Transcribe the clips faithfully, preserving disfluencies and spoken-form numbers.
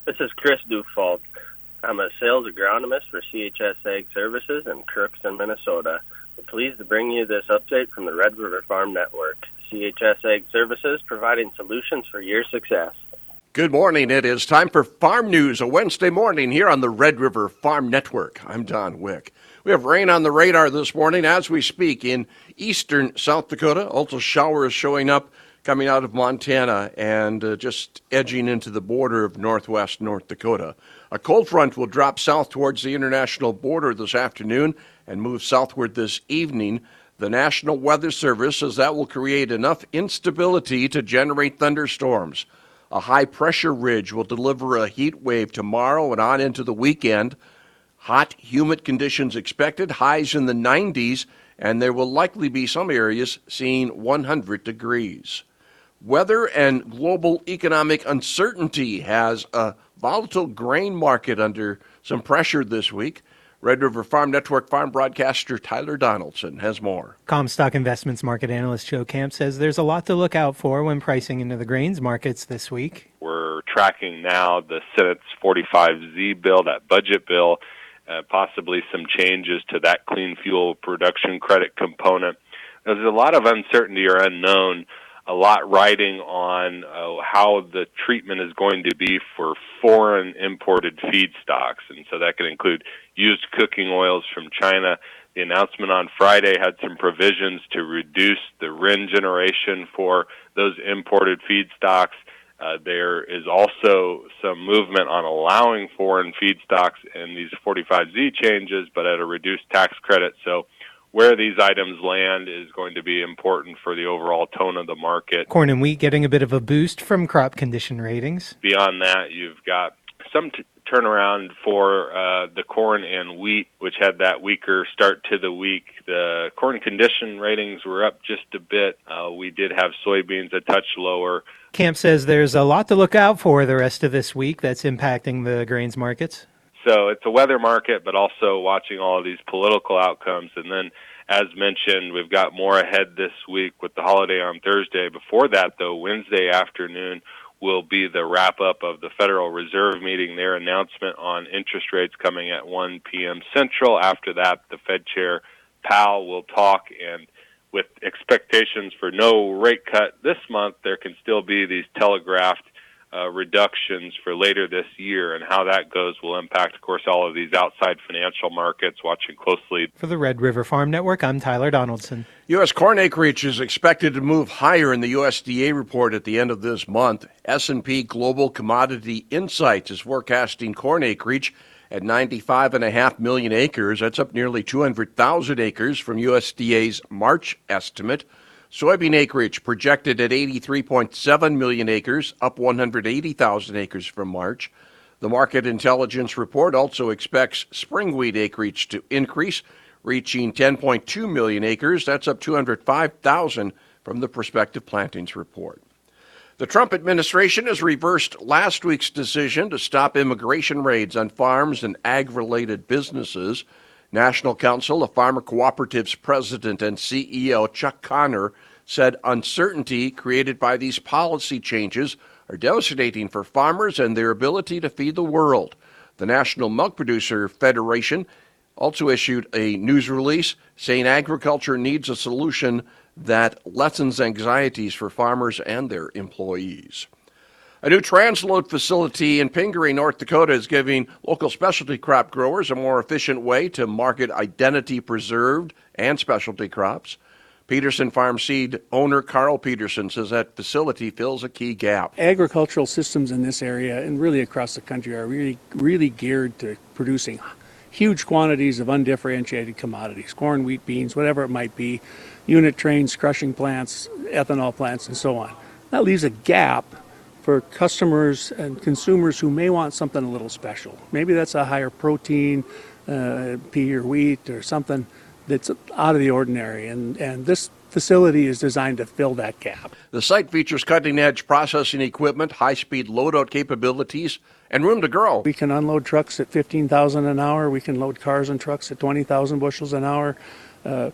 This is Chris Dufault. I'm a sales agronomist for C H S Ag Services in Crookston, Minnesota. We're pleased to bring you this update from the Red River Farm Network. C H S Ag Services, providing solutions for your success. Good morning. It is time for Farm News, a Wednesday morning here on the Red River Farm Network. I'm Don Wick. We have rain on the radar this morning as we speak in eastern South Dakota. Also showers showing up coming out of Montana and uh, just edging into the border of northwest North Dakota. A cold front will drop south towards the international border this afternoon and move southward this evening. The National Weather Service says that will create enough instability to generate thunderstorms. A high-pressure ridge will deliver a heat wave tomorrow and on into the weekend. Hot, humid conditions expected, highs in the nineties, and there will likely be some areas seeing one hundred degrees. Weather and global economic uncertainty has a volatile grain market under some pressure this week. Red River Farm Network farm broadcaster Tyler Donaldson has more. Comstock Investments market analyst Joe Camp says there's a lot to look out for when pricing into the grains markets this week. We're tracking now the Senate's forty-five Z bill, that budget bill, uh, possibly some changes to that clean fuel production credit component. There's a lot of uncertainty or unknown, a lot riding on uh, how the treatment is going to be for foreign imported feedstocks. And so that could include used cooking oils from China. The announcement on Friday had some provisions to reduce the R I N generation for those imported feedstocks. Uh, there is also some movement on allowing foreign feedstocks in these forty-five Z changes, but at a reduced tax credit. So where these items land is going to be important for the overall tone of the market. Corn and wheat getting a bit of a boost from crop condition ratings. Beyond that, you've got some t- turnaround for uh, the corn and wheat, which had that weaker start to the week. The corn condition ratings were up just a bit. Uh, we did have soybeans a touch lower. Camp says there's a lot to look out for the rest of this week that's impacting the grains markets. So it's a weather market, but also watching all of these political outcomes. And then, as mentioned, we've got more ahead this week with the holiday on Thursday. Before that, though, Wednesday afternoon will be the wrap-up of the Federal Reserve meeting, their announcement on interest rates coming at one p.m. Central. After that, the Fed Chair Powell will talk, and with expectations for no rate cut this month, there can still be these telegraphed Uh, reductions for later this year, and how that goes will impact, of course, all of these outside financial markets, watching closely. For the Red River Farm Network, I'm Tyler Donaldson. U S corn acreage is expected to move higher in the U S D A report at the end of this month. S and P Global Commodity Insights is forecasting corn acreage at ninety-five point five million acres. That's up nearly two hundred thousand acres from U S D A's March estimate. Soybean acreage projected at eighty-three point seven million acres, up one hundred eighty thousand acres from March. The Market Intelligence Report also expects spring wheat acreage to increase, reaching ten point two million acres. That's up two hundred five thousand from the prospective plantings report. The Trump administration has reversed last week's decision to stop immigration raids on farms and ag-related businesses. National Council of Farmer Cooperatives President and C E O Chuck Connor said uncertainty created by these policy changes are devastating for farmers and their ability to feed the world. The National Milk Producer Federation also issued a news release saying agriculture needs a solution that lessens anxieties for farmers and their employees. A new transload facility in Pingree, North Dakota is giving local specialty crop growers a more efficient way to market identity-preserved and specialty crops. Peterson Farm Seed owner Carl Peterson says that facility fills a key gap. Agricultural systems in this area and really across the country are really, really geared to producing huge quantities of undifferentiated commodities, corn, wheat, beans, whatever it might be, unit trains, crushing plants, ethanol plants, and so on. That leaves a gap for customers and consumers who may want something a little special. Maybe that's a higher protein, uh, pea or wheat or something that's out of the ordinary. And, and this facility is designed to fill that gap. The site features cutting-edge processing equipment, high-speed load-out capabilities, and room to grow. We can unload trucks at fifteen thousand an hour. We can load cars and trucks at twenty thousand bushels an hour. Uh,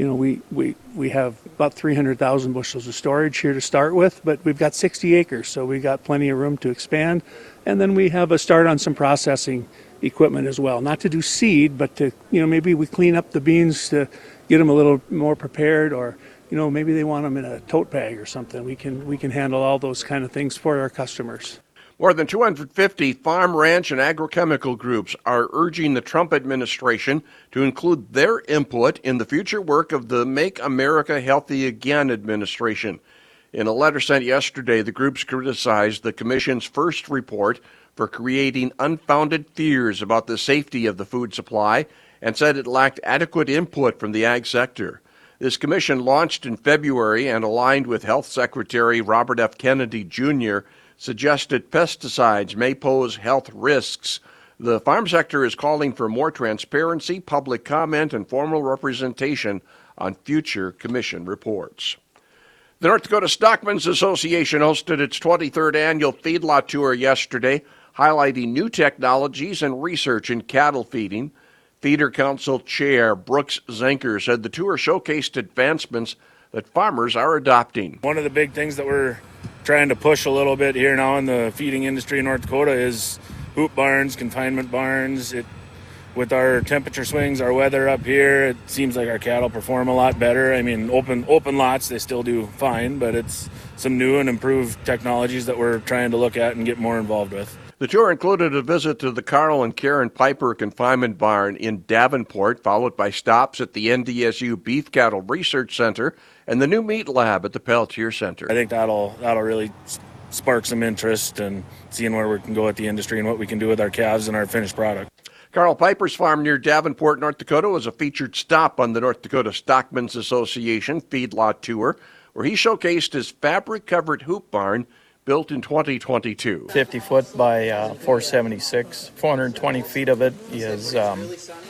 You know, we, we, we have about three hundred thousand bushels of storage here to start with, but we've got sixty acres, so we've got plenty of room to expand. And then we have a start on some processing equipment as well, not to do seed, but to, you know, maybe we clean up the beans to get them a little more prepared, or, you know, maybe they want them in a tote bag or something. We can, we can handle all those kind of things for our customers. More than two hundred fifty farm, ranch, and agrochemical groups are urging the Trump administration to include their input in the future work of the Make America Healthy Again administration. In a letter sent yesterday, the groups criticized the commission's first report for creating unfounded fears about the safety of the food supply and said it lacked adequate input from the ag sector. This commission, launched in February and aligned with Health Secretary Robert F. Kennedy, Junior, suggested pesticides may pose health risks. The farm sector is calling for more transparency, public comment, and formal representation on future commission reports. The North Dakota Stockmen's Association hosted its twenty-third annual feedlot tour yesterday, highlighting new technologies and research in cattle feeding. Feeder Council Chair Brooks Zenker said the tour showcased advancements that farmers are adopting. One of the big things that we're trying to push a little bit here now in the feeding industry in North Dakota is hoop barns, confinement barns. It, with our temperature swings, our weather up here, it seems like our cattle perform a lot better. I mean, open open lots, they still do fine, but it's some new and improved technologies that we're trying to look at and get more involved with. The tour included a visit to the Carl and Karen Piper Confinement Barn in Davenport, followed by stops at the N D S U Beef Cattle Research Center and the new meat lab at the Peltier Center. I think that'll that'll really spark some interest in seeing where we can go with the industry and what we can do with our calves and our finished product. Carl Piper's farm near Davenport, North Dakota, was a featured stop on the North Dakota Stockmen's Association Feedlot Tour, where he showcased his fabric-covered hoop barn built in twenty twenty-two. fifty foot by uh, four seventy-six. four hundred twenty feet of it is um,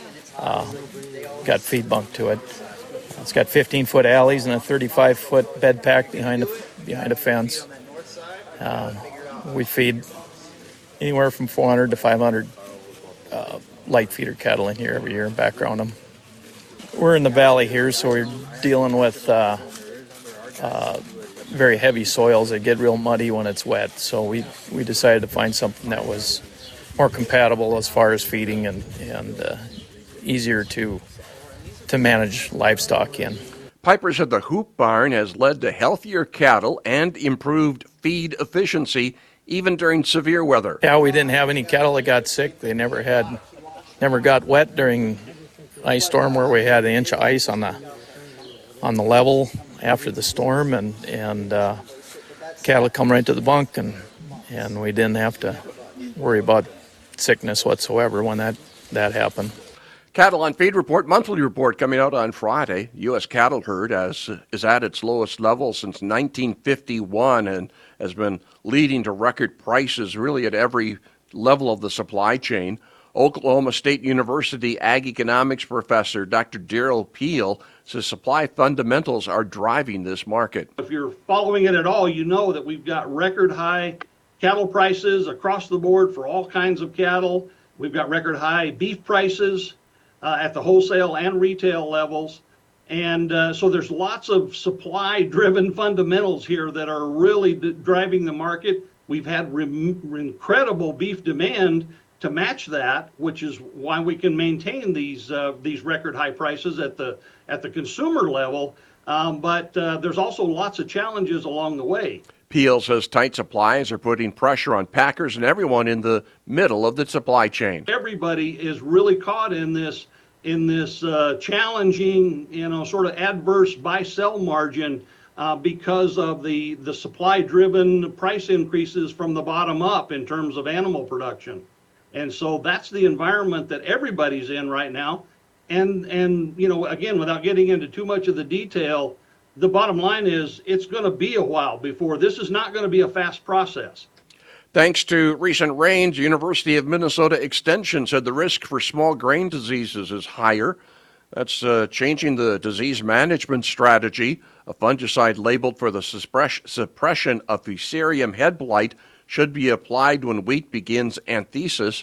uh, got feed bunk to it. It's got fifteen foot alleys and a thirty-five foot bed pack behind a, behind a fence. Uh, we feed anywhere from four hundred to five hundred uh, light feeder cattle in here every year and background them. We're in the valley here, so we're dealing with uh, uh, very heavy soils that get real muddy when it's wet. So we, we decided to find something that was more compatible as far as feeding and, and uh, easier to to manage livestock in. Piper said the hoop barn has led to healthier cattle and improved feed efficiency even during severe weather. Yeah, we didn't have any cattle that got sick. They never had, never got wet during ice storm where we had an inch of ice on the on the level after the storm, and and uh, cattle come right to the bunk, and and we didn't have to worry about sickness whatsoever when that that happened. Cattle on Feed Report, monthly report coming out on Friday. U S cattle herd has, is at its lowest level since nineteen fifty-one and has been leading to record prices really at every level of the supply chain. Oklahoma State University Ag Economics professor Doctor Daryl Peel says supply fundamentals are driving this market. If you're following it at all, you know that we've got record high cattle prices across the board for all kinds of cattle. We've got record high beef prices uh, at the wholesale and retail levels. And uh, so there's lots of supply driven fundamentals here that are really d- driving the market. We've had re- incredible beef demand to match that, which is why we can maintain these uh, these record high prices at the at the consumer level. Um, but uh, there's also lots of challenges along the way. Peel says tight supplies are putting pressure on packers and everyone in the middle of the supply chain. Everybody is really caught in this in this uh, challenging, you know, sort of adverse buy-sell margin uh, because of the the supply-driven price increases from the bottom up in terms of animal production. And so that's the environment that everybody's in right now. And, and you know, again, without getting into too much of the detail, the bottom line is it's going to be a while before. This is not going to be a fast process. Thanks to recent rains, University of Minnesota Extension said the risk for small grain diseases is higher. That's uh, changing the disease management strategy. A fungicide labeled for the suppress- suppression of Fusarium head blight should be applied when wheat begins anthesis.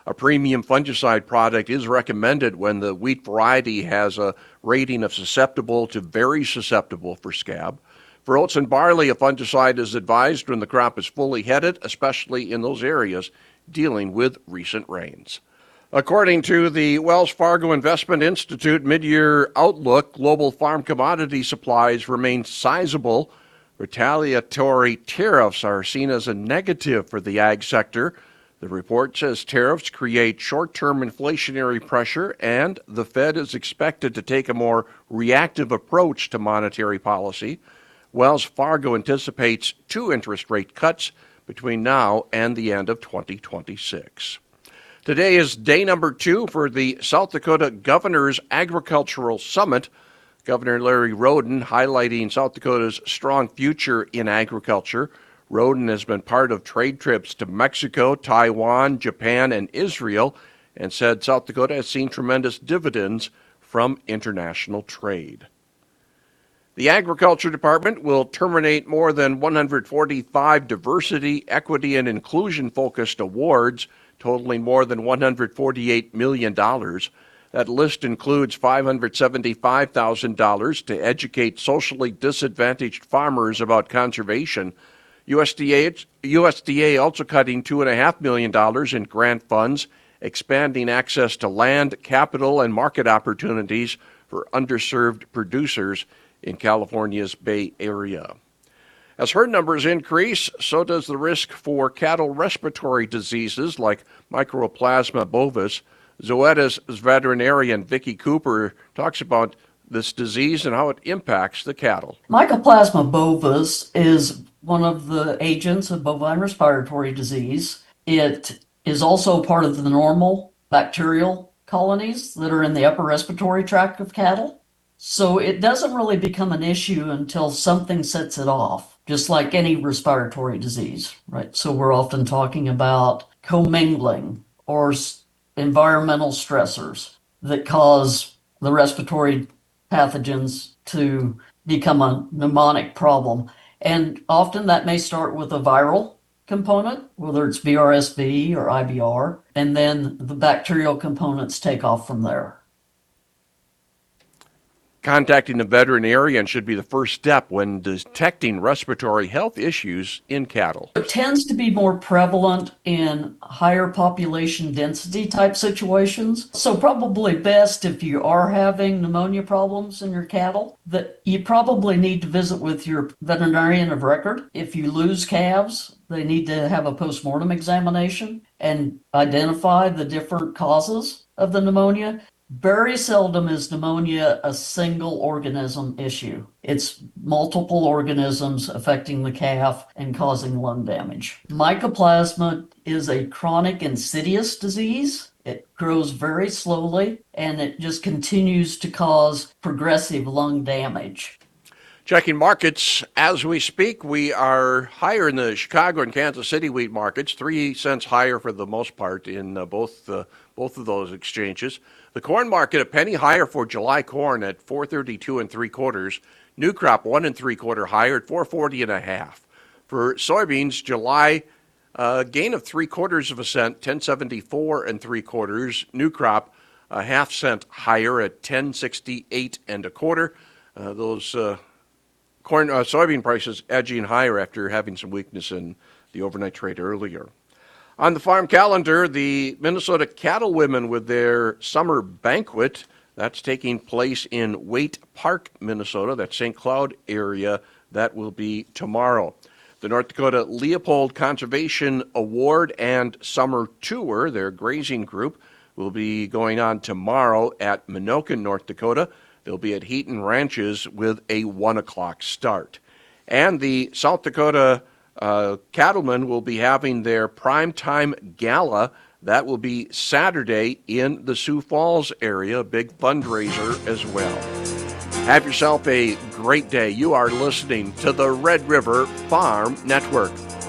A premium fungicide product is recommended when the wheat variety has a rating of susceptible to very susceptible for scab. For oats and barley, a fungicide is advised when the crop is fully headed, especially in those areas dealing with recent rains. According to the Wells Fargo Investment Institute mid-year outlook, global farm commodity supplies remain sizable. Retaliatory tariffs are seen as a negative for the ag sector. The report says tariffs create short-term inflationary pressure, and the Fed is expected to take a more reactive approach to monetary policy. Wells Fargo anticipates two interest rate cuts between now and the end of twenty twenty-six. Today is day number two for the South Dakota Governor's Agricultural Summit. Governor Larry Roden highlighting South Dakota's strong future in agriculture. Roden has been part of trade trips to Mexico, Taiwan, Japan, and Israel, and said South Dakota has seen tremendous dividends from international trade. The Agriculture Department will terminate more than one hundred forty-five diversity, equity, and inclusion-focused awards, totaling more than one hundred forty-eight million dollars. That list includes five hundred seventy-five thousand dollars to educate socially disadvantaged farmers about conservation. U S D A, U S D A also cutting two point five million dollars in grant funds, expanding access to land, capital, and market opportunities for underserved producers in California's Bay Area. As herd numbers increase, so does the risk for cattle respiratory diseases like Mycoplasma bovis. Zoetis veterinarian Vicki Cooper talks about this disease and how it impacts the cattle. Mycoplasma bovis is one of the agents of bovine respiratory disease. It is also part of the normal bacterial colonies that are in the upper respiratory tract of cattle. So it doesn't really become an issue until something sets it off, just like any respiratory disease, right? So we're often talking about commingling or environmental stressors that cause the respiratory pathogens to become a pneumonic problem. And often that may start with a viral component, whether it's V R S V or I B R, and then the bacterial components take off from there. Contacting a veterinarian should be the first step when detecting respiratory health issues in cattle. It tends to be more prevalent in higher population density type situations. So probably best if you are having pneumonia problems in your cattle, that you probably need to visit with your veterinarian of record. If you lose calves, they need to have a postmortem examination and identify the different causes of the pneumonia. Very seldom is pneumonia a single organism issue. It's multiple organisms affecting the calf and causing lung damage. Mycoplasma is a chronic insidious disease. It grows very slowly and it just continues to cause progressive lung damage. Checking markets as we speak, we are higher in the Chicago and Kansas City wheat markets, three cents higher for the most part in uh, both uh, both of those exchanges. The corn market a penny higher for July corn at four thirty-two and three quarters. New crop one and three quarter higher at four forty and a half. For soybeans, July uh, gain of three quarters of a cent, ten seventy-four and three quarters. New crop a half cent higher at ten sixty-eight and a quarter. Uh, those uh, Corn, uh, soybean prices edging higher after having some weakness in the overnight trade earlier. On the farm calendar, the Minnesota Cattlewomen with their summer banquet, that's taking place in Waite Park, Minnesota, that's Saint Cloud area. That will be tomorrow. The North Dakota Leopold Conservation Award and Summer Tour, their grazing group, will be going on tomorrow at Minokan, North Dakota. They'll be at Heaton Ranches with a one o'clock start. And the South Dakota uh, Cattlemen will be having their primetime gala. That will be Saturday in the Sioux Falls area, a big fundraiser as well. Have yourself a great day. You are listening to the Red River Farm Network.